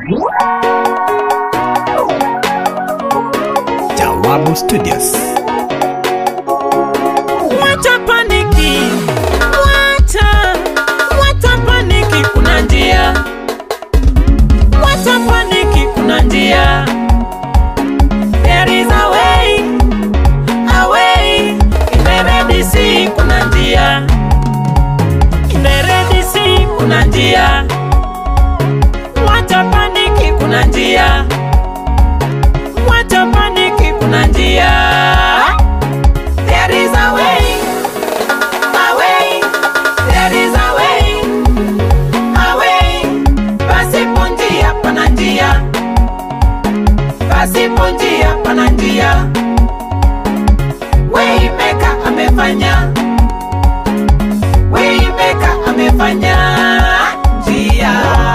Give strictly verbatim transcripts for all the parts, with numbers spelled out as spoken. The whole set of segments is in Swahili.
Jawabu Studios. Wacha paniki, wacha, wacha paniki, kuna njia. Wacha paniki, kuna njia. There is a way, a way. In the Red Sea, kuna njia. In the Red Sea, kuna njia. Wacha paniki, kuna njia. Wacha paniki, kuna njia. There is a way, a way. There is a way, a way. Pasipo njia pana njia. Pasipo njia pana njia. Waymaker amefanya. Waymaker amefanya njia.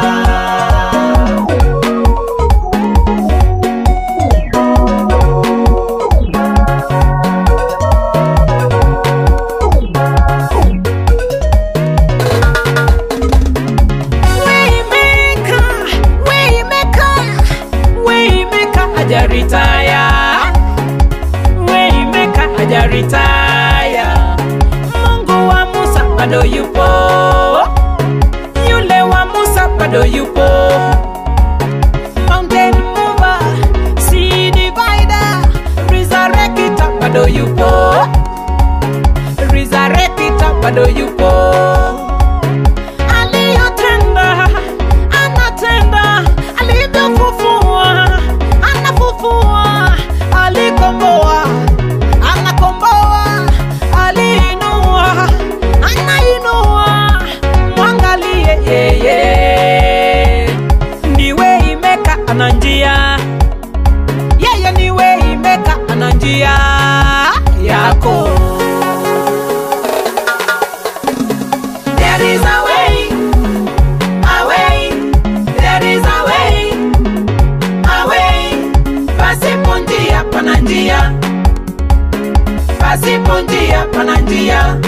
Hajaritaya, Waymaker hajaritaya. Mungu wa Musa bado yupo, yule wa Musa bado yupo. Mountain mover, sea divider, resurrector bado yupo, resurrector bado yupo. Aliyotenda, anatenda, alivyofufua anafufua, alikomboa, anakomboa, aliinua, anainua. Mwangalie yeye, ni Waymaker ana njia. Yeye ni Waymaker ana njia yako. There is a way, a way. There is a way, a way. Pasipo njia pana njia. Pasipo njia pana njia.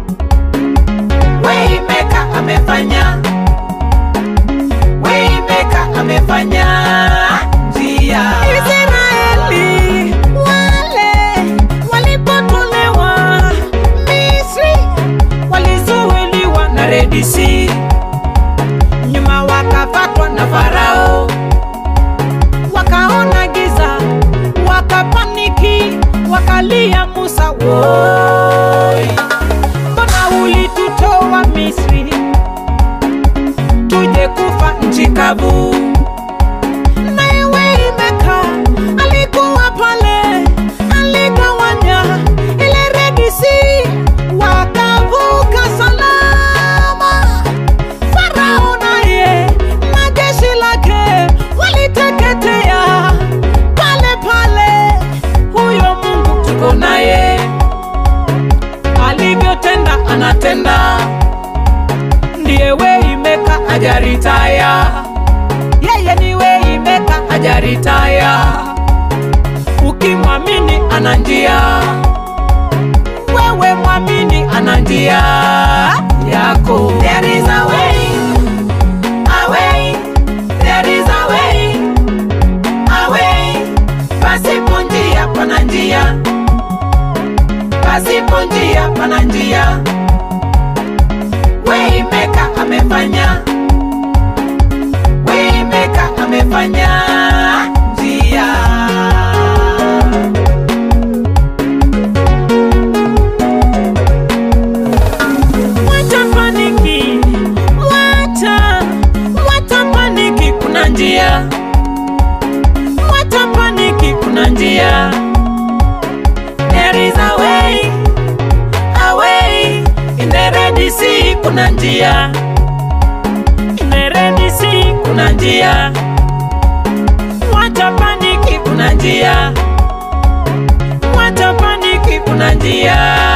Waymaker amefanya. Waymaker amefanya njia. Israeli wale walipotolewa Misri, walizuiliwa na Red Sea. Nyuma wakafatwa na Farao, wakaona giza, wakapaniki, wakalia Musa, woi, mbona ulitutoa Misri tuje kufa nchi kavu? Naye Waymaker alikuwa pale, aligawanya ile Red Sea, wakavuka salama. Farao naye na jeshi lake waliteketea pale pale. Huyo Mungu tuko naye, alivyotenda anatenda. Ndiye Waymaker hajaritaya. Yeye ni Waymaker hajaritaya. Ukimwamini ana njia, wewe mwamini ana njia yako. There is a way, a way. There is a way, a way. Pasipo njia pana njia. Pasipo njia pana njia. Waymaker amefanya. Waymaker amefanya njia. Wacha paniki, wacha, wacha paniki, kuna njia. Wacha paniki, kuna njia. There is a way, a way. In the Red Sea, kuna njia. In the Red Sea, kuna njia. Wacha paniki, kuna njia. Wacha paniki, kuna njia.